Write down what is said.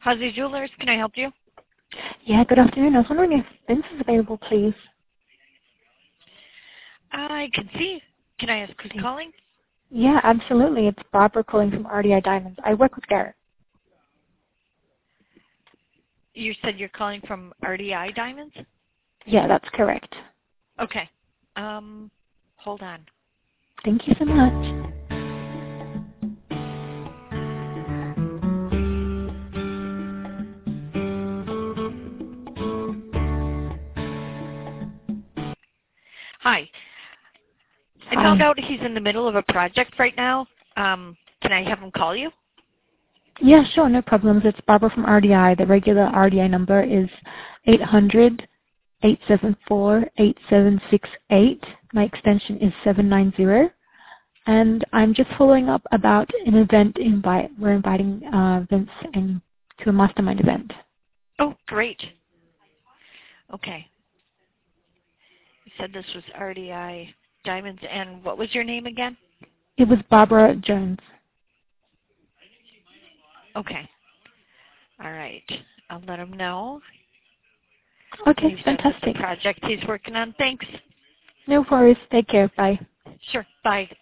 Hazy Jewelers, can I help you? Yeah, good afternoon. I was wondering if Vince is available, please. I can see. Can I ask who's calling? Yeah, absolutely. It's Barbara calling from RDI Diamonds. I work with Garrett. You said you're calling from RDI Diamonds? Yeah, that's correct. Okay. Hold on. Thank you so much. Hi. I Hi. found out he's in the middle of a project right now. Can I have him call you? Yeah, sure, no problems. It's Barbara from RDI. The regular RDI number is 800-874-8768. My extension is 790. And I'm just following up about an event invite. We're inviting Vince to a mastermind event. Oh, great. Okay. You said this was RDI Diamonds, and what was your name again? It was Barbara Jones. Okay. All right. I'll let him know. Okay, You said that's the fantastic. project he's working on. Thanks. No worries. Take care. Bye. Sure. Bye.